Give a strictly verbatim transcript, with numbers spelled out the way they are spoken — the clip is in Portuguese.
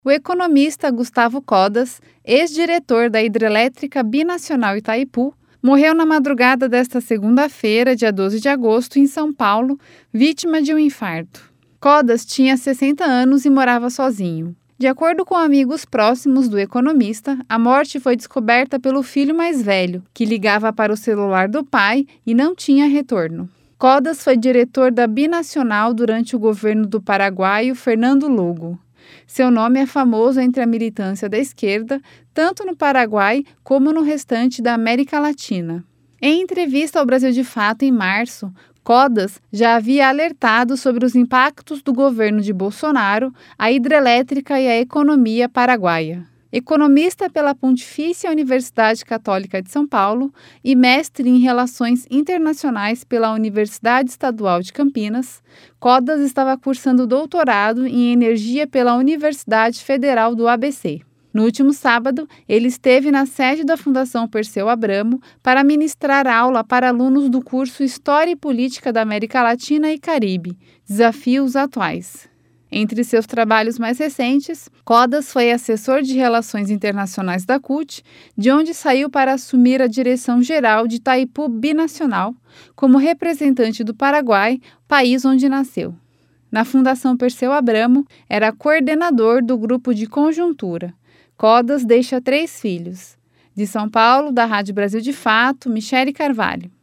O economista Gustavo Codas, ex-diretor da Hidrelétrica Binacional Itaipu, morreu na madrugada desta segunda-feira, dia doze de agosto, em São Paulo, vítima de um infarto. Codas tinha sessenta anos e morava sozinho. De acordo com amigos próximos do economista, a morte foi descoberta pelo filho mais velho, que ligava para o celular do pai e não tinha retorno. Codas foi diretor da Binacional durante o governo do paraguaio Fernando Lugo. Seu nome é famoso entre a militância da esquerda, tanto no Paraguai como no restante da América Latina. Em entrevista ao Brasil de Fato em março, Codas já havia alertado sobre os impactos do governo de Bolsonaro, a hidrelétrica e a economia paraguaia. Economista pela Pontifícia Universidade Católica de São Paulo e mestre em Relações Internacionais pela Universidade Estadual de Campinas, Codas estava cursando doutorado em Energia pela Universidade Federal do A B C. No último sábado, ele esteve na sede da Fundação Perseu Abramo para ministrar aula para alunos do curso História e Política da América Latina e Caribe, Desafios Atuais. Entre seus trabalhos mais recentes, Codas foi assessor de Relações Internacionais da C U T, de onde saiu para assumir a direção geral de Itaipu Binacional, como representante do Paraguai, país onde nasceu. Na Fundação Perseu Abramo, era coordenador do grupo de conjuntura. Codas deixa três filhos. De São Paulo, da Rádio Brasil de Fato, Michele Carvalho.